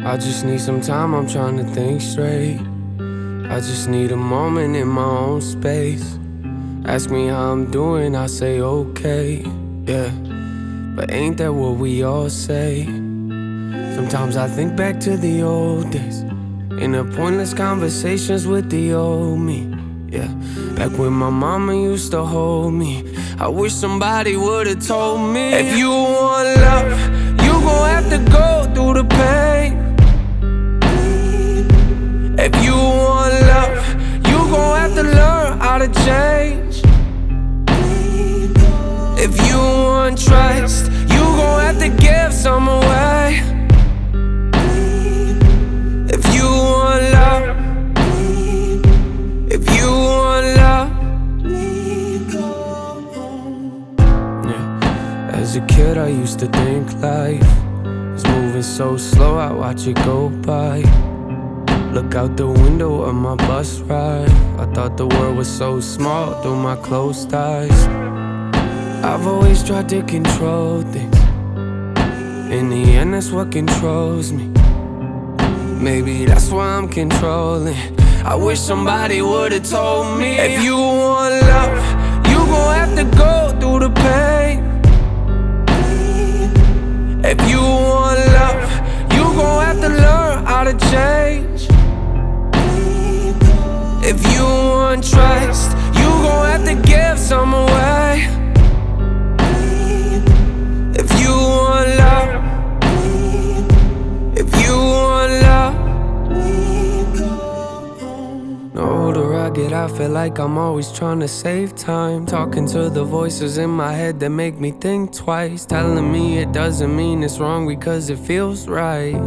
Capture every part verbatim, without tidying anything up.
I just need some time, I'm trying to think straight. I just need a moment in my own space. Ask me how I'm doing, I say okay, yeah. But ain't that what we all say? Sometimes I think back to the old days, in the pointless conversations with the old me, yeah. Back when my mama used to hold me, I wish somebody would've told me, if you want love, you gon' have to go through the pain. If you want love, you gon' have to learn how to change. If you want trust, you gon' have to give some away. If you want love, if you want love, yeah. As a kid I used to think life was moving so slow, I watch it go by. Look out the window of my bus ride, I thought the world was so small through my closed eyes. I've always tried to control things, in the end that's what controls me. Maybe that's why I'm controlling. I wish somebody would've told me, if you want love, you gon' have to go through the pain. If you want love, you gon' have to learn how to change. If you want trust, you gon' have to give some away. If you want love, if you want love. The older I get, I feel like I'm always trying to save time, talking to the voices in my head that make me think twice, telling me it doesn't mean it's wrong because it feels right.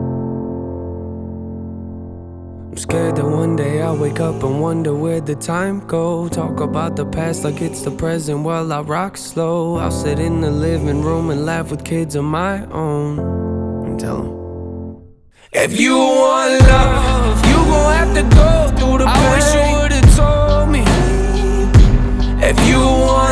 I'm scared that one day I'll wake up and wonder where the time go. Talk about the past like it's the present while I rock slow. I'll sit in the living room and laugh with kids of my own and tell them, if you want love, you gon' have to go through the pain. I wish you would've told me, if you want